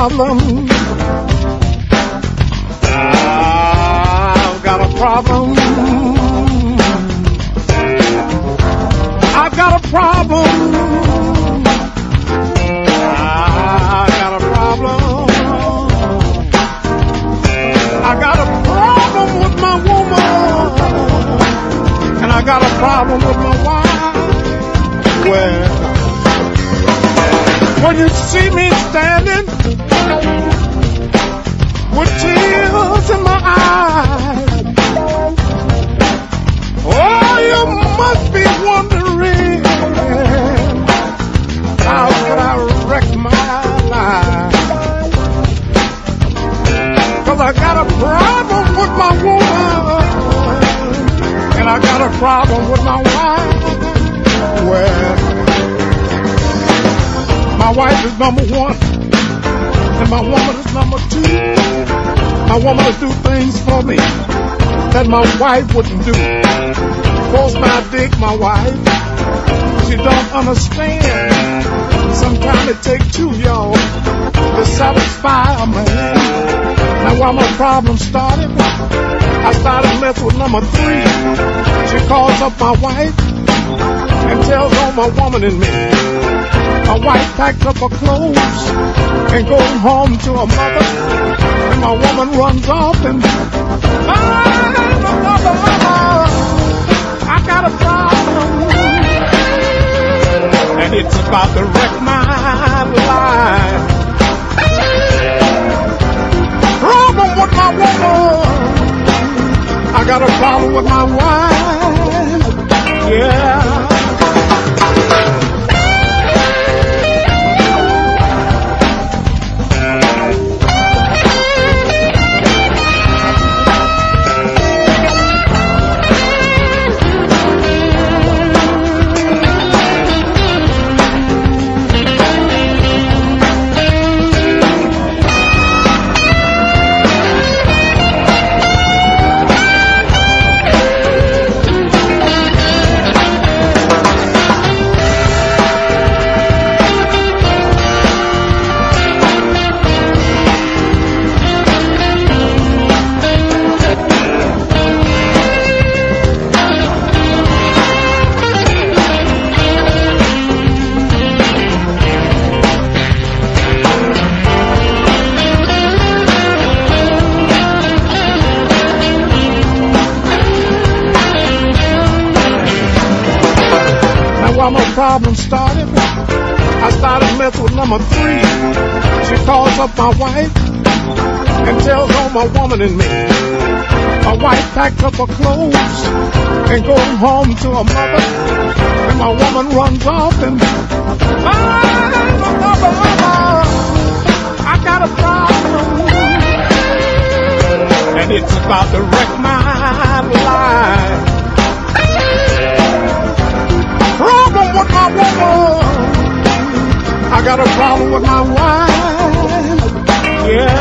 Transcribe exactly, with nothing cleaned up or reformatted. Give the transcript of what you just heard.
problem. I've got a problem. I've got a problem. I got a problem. I got a problem with my woman, and I got a problem with my wife. Well, when you see me standing with tears in my eyes, oh, you must be wondering how could I wreck my life? 'Cause I got a problem with my woman, and I got a problem with my wife. Well, my wife is number one, and my woman is number two. My woman will do things for me that my wife wouldn't do. Force my dick, my wife. She don't understand. Sometimes it takes two, y'all, to satisfy a man. Now while my problem started, I started messing with number three. She calls up my wife and tells on my woman and me. My wife packed up her clothes and goes home to her mother, and my woman runs off and ah, mother, mother, I got a problem, and it's about to wreck my life. Problem with my woman, I got a problem with my wife. Yeah. Problem started, I started messing with number three. She calls up my wife and tells on my woman and me. My wife packed up her clothes and goes home to her mother, and my woman runs off and ah, mother, mother, I got a problem, and it's about to wreck my life. Problem with my woman, I got a problem with my wife. Yeah.